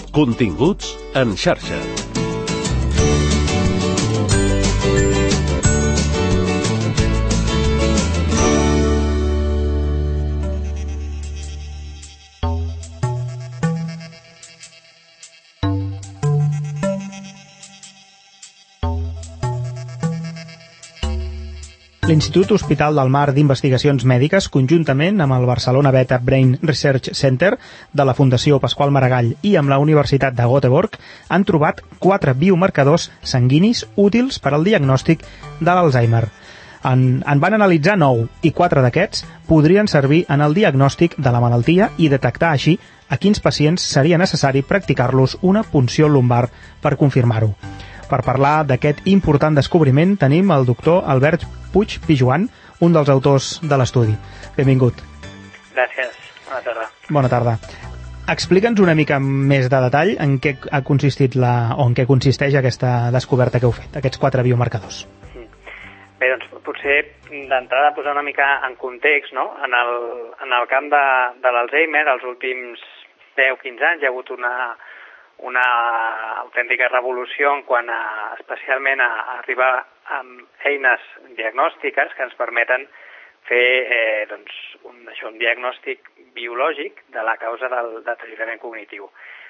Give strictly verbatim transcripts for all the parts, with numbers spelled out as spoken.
Continguts en xarxa. L'Institut Hospital del Mar d'Investigacions Mèdiques, conjuntament amb el Barcelona Beta Brain Research Center de la Fundació Pasqual Maragall i amb la Universitat de Göteborg, han trobat quatre biomarcadors sanguinis útils per al diagnòstic de l'Alzheimer. En, en van analitzar nou i quatre d'aquests podrien servir en el diagnòstic de la malaltia i detectar així a quins pacients seria necessari practicar-los una punció lumbar per confirmar-ho. Per parlar d'aquest important descobriment tenim el doctor Albert Puig Pijuan, un dels autors de l'estudi. Benvingut. Gràcies. Bona tarda. Bona tarda. Explica'ns una mica més de detall en què ha consistit la, o en què consisteix aquesta descoberta que heu fet, aquests quatre biomarcadors. Bé, doncs potser d'entrada posar una mica en context, no? En el, en el camp de, de l'Alzheimer, els últims deu a quinze anys hi ha hagut una una autèntica revolució en quant a, especialment a, a arribar amb eines diagnòstiques que ens permeten fer eh, doncs, un, això, un diagnòstic biològic de la causa del deteriorament cognitiu.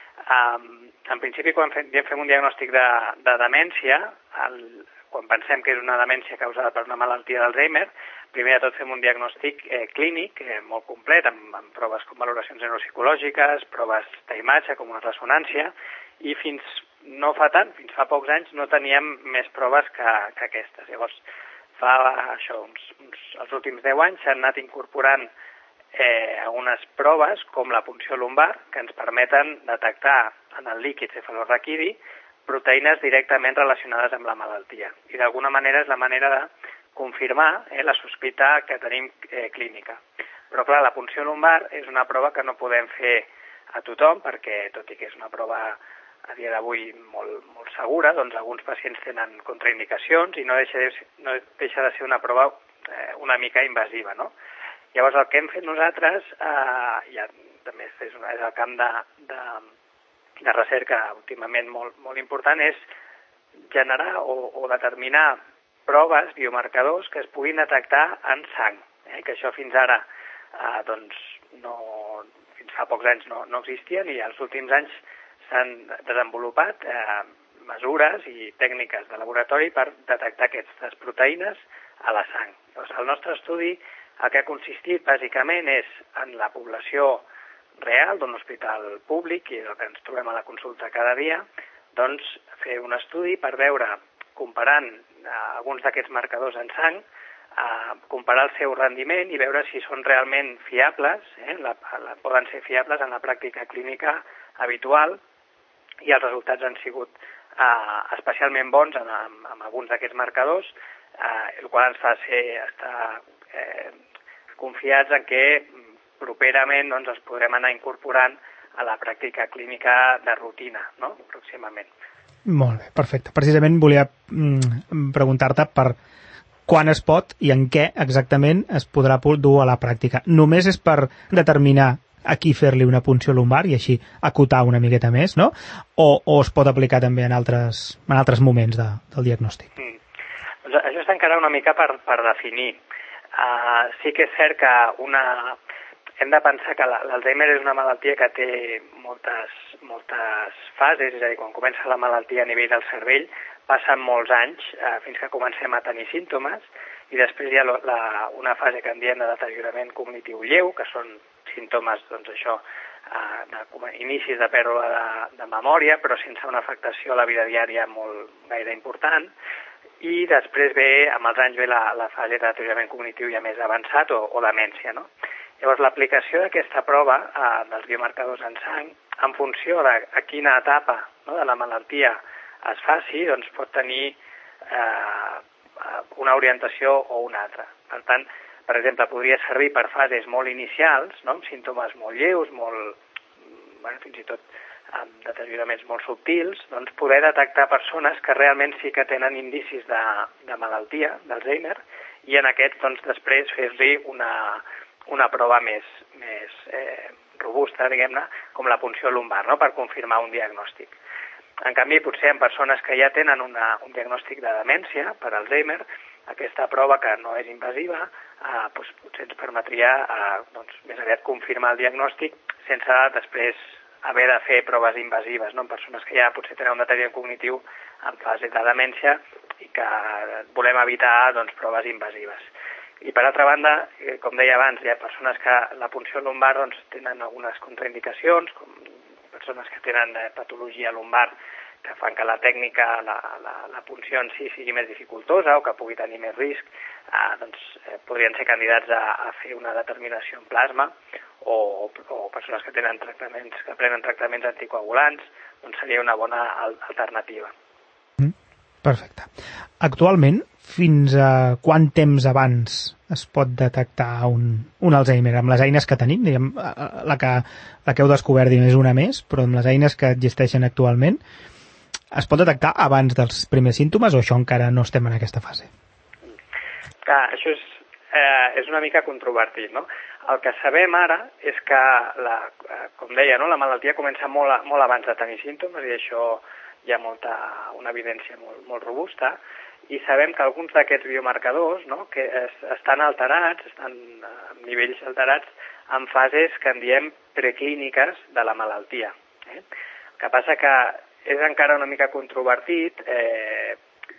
Um, en principi, quan fem, fem un diagnòstic de, de demència, el, quan pensem que és una demència causada per una malaltia d'Alzheimer, primer de tot fem un diagnòstic eh, clínic eh, molt complet, amb, amb proves com valoracions neuropsicològiques, proves d'imatge com una ressonància, i fins no fa tant, fins fa pocs anys, no teníem més proves que, que aquestes. Llavors, fa això, uns, uns, els últims deu anys s'han anat incorporant eh, algunes proves, com la punció lumbar, que ens permeten detectar en el líquid cefalorraquidi proteïnes directament relacionades amb la malaltia. I d'alguna manera és la manera de confirmar eh, la sospita que tenim eh, clínica. Però clar, la punció lumbar és una prova que no podem fer a tothom, perquè tot i que és una prova a dia d'avui molt, molt segura, doncs alguns pacients tenen contraindicacions i no deixa de, no deixa de ser una prova eh, una mica invasiva, no? Llavors el que hem fet nosaltres, eh, ja també és, una, és el camp de, de, de recerca últimament molt, molt important, és generar o, o determinar proves, biomarcadors que es puguin detectar en sang, eh? Que això fins ara eh, doncs no, fins fa pocs anys no, no existien, i als últims anys s'han desenvolupat eh, mesures i tècniques de laboratori per detectar aquestes proteïnes a la sang. Llavors, el nostre estudi el que ha consistit bàsicament és en la població real d'un hospital públic, i és el que ens trobem a la consulta cada dia, doncs fer un estudi per veure, comparant eh, alguns d'aquests marcadors en sang, eh, comparar el seu rendiment i veure si són realment fiables, eh, la, la, poden ser fiables en la pràctica clínica habitual, i els resultats han sigut eh, especialment bons en, en, en alguns d'aquests marcadors, eh, el qual ens fa ser, estar eh, confiats en que properament doncs, els podrem anar incorporant a la pràctica clínica de rutina, no? Pròximament. Molt bé, perfecte. Precisament volia mm, preguntar-te per quan es pot i en què exactament es podrà dur a la pràctica. Només és per determinar a qui fer-li una punció lumbar i així acotar una miqueta més, no? O, o es pot aplicar també en altres, en altres moments de, del diagnòstic? Mm. Doncs això està encara una mica per, per definir. Uh, sí que és cert que una... hem de pensar que l'Alzheimer és una malaltia que té moltes, moltes fases, és a dir, quan comença la malaltia a nivell del cervell, passen molts anys eh, fins que comencem a tenir símptomes, i després hi ha la, una fase que en diem de deteriorament cognitiu lleu, que són símptomes, doncs això, eh, de, inicis de pèrdua de, de memòria, però sense una afectació a la vida diària molt gaire important, i després ve, amb els anys ve la, la fase de deteriorament cognitiu ja més avançat, o, o demència, no? Llavors, l'aplicació d'aquesta prova eh, dels biomarcadors en sang, en funció de a quina etapa, no, de la malaltia es faci, doncs pot tenir eh, una orientació o una altra. Per tant, per exemple, podria servir per fases molt inicials, no, amb símptomes molt lleus, molt, bueno, fins i tot amb deterioraments molt subtils, doncs poder detectar persones que realment sí que tenen indicis de, de malaltia, d'Alzheimer, i en aquests, doncs, després fer-li una... una prova més, més eh, robusta, diguem-ne, com la punció lumbar, no?, per confirmar un diagnòstic. En canvi, potser en persones que ja tenen una, un diagnòstic de demència per Alzheimer, aquesta prova que no és invasiva eh, doncs, potser ens permetria eh, doncs, més aviat confirmar el diagnòstic sense després haver de fer proves invasives, no?, en persones que ja potser tenen un deteriorament cognitiu en fase de demència i que volem evitar doncs, proves invasives. I per altra banda, com deia abans, hi ha persones que la punció lumbar doncs, tenen algunes contraindicacions, com persones que tenen eh, patologia lumbar que fan que la tècnica, la, la, la punció en si sigui més dificultosa o que pugui tenir més risc, eh, doncs eh, podrien ser candidats a, a fer una determinació en plasma o, o persones que tenen tractaments, que prenen tractaments anticoagulants, doncs seria una bona alternativa. Mm, perfecte. Actualment, fins a quant temps abans es pot detectar un, un Alzheimer amb les eines que tenim? Diguem, la, que, la que heu descobert és una més, però amb les eines que existeixen actualment, es pot detectar abans dels primers símptomes o això encara no estem en aquesta fase? Clar, això és, eh, és una mica controvertit, no? El que sabem ara és que, la, com deia, no, la malaltia comença molt, molt abans de tenir símptomes i això hi ha molta, una evidència molt, molt robusta, i sabem que alguns d'aquests biomarcadors, no, que es, estan alterats, estan en nivells alterats en fases que en diem preclíniques de la malaltia. Eh? El que passa que és encara una mica controvertit eh,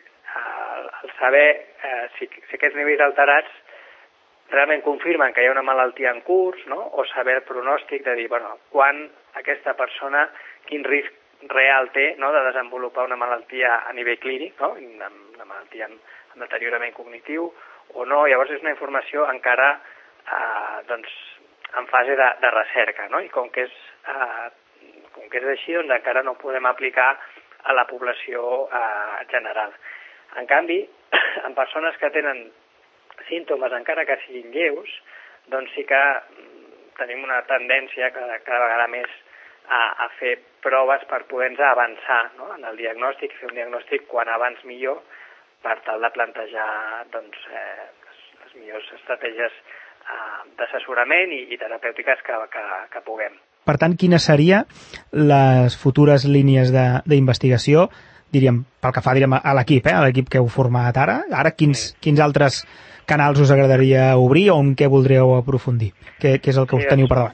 el, el saber eh, si, si aquests nivells alterats realment confirmen que hi ha una malaltia en curs, no? O saber el pronòstic de dir, bueno, quan aquesta persona, quin risc real té, no?, de desenvolupar una malaltia a nivell clínic, no?, una malaltia amb, amb deteriorament cognitiu o no. Llavors és una informació encara eh, doncs, en fase de, de recerca, no? I com que és, eh, com que és així, doncs encara no podem aplicar a la població eh, general. En canvi, en persones que tenen símptomes encara que siguin lleus, doncs sí que tenim una tendència cada, cada vegada més a, a fer proves per poder-nos avançar, no?, en el diagnòstic, fer un diagnòstic quan abans millor per tal de plantejar doncs, eh, les, les millors estratègies eh, d'assessorament i, i terapèutiques que, que, que puguem. Per tant, quines serien les futures línies d'investigació, diríem, pel que fa diríem, a l'equip, eh, a l'equip que heu format ara? Ara, quins, sí. quins altres canals us agradaria obrir o en què voldríeu aprofundir? Què, què és el que us teniu per davant?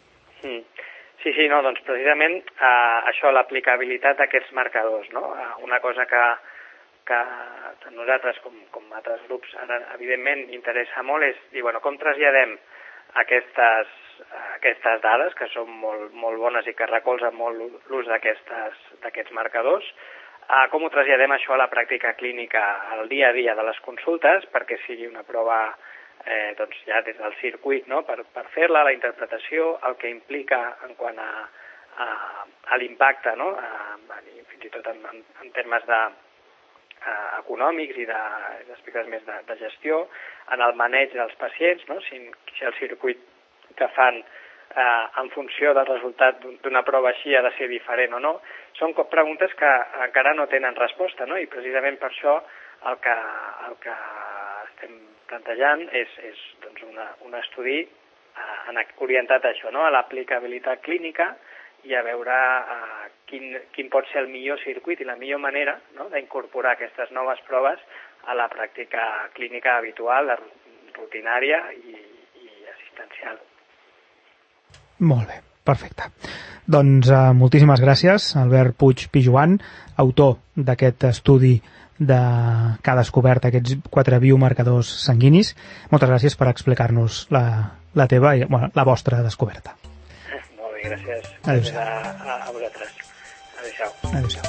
Sí, sí, no, doncs precisament eh, això, l'aplicabilitat d'aquests marcadors, no? Eh, una cosa que, que a nosaltres, com, com altres grups, ara, evidentment interessa molt és dir, bueno, com traslladem aquestes, aquestes dades, que són molt, molt bones i que recolzen molt l'ús d'aquests marcadors, eh, com ho traslladem això a la pràctica clínica, al dia a dia de les consultes, perquè sigui una prova Eh, doncs ja des del circuit, no?, per, per fer-la, la interpretació, el que implica en quant a, a, a l'impacte, no?, a, a, fins i tot en, en, en termes de, a, econòmics i d'aspectes més de, de gestió, en el maneig dels pacients, no?, si, si el circuit que fan eh, en funció del resultat d'una prova així ha de ser diferent o no. Són preguntes que encara no tenen resposta, no?, i precisament per això el que, el que estem plantejant és, és doncs una, un estudi eh, orientat a això, no?, a l'aplicabilitat clínica i a veure eh, quin, quin pot ser el millor circuit i la millor manera, no?, d'incorporar aquestes noves proves a la pràctica clínica habitual, rutinària i, i assistencial. Molt bé, perfecte. Doncs eh, moltíssimes gràcies, Albert Puig Pijuan, autor d'aquest estudi de que ha descobert aquests quatre biomarcadors sanguinis. Moltes gràcies per explicar-nos la, la teva i bueno, la vostra descoberta. Molt bé, gràcies. Adéu-siau. A, a, a vosaltres. Adéu-siau. Adéu-siau.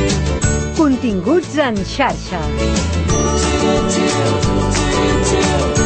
Continguts en xarxa.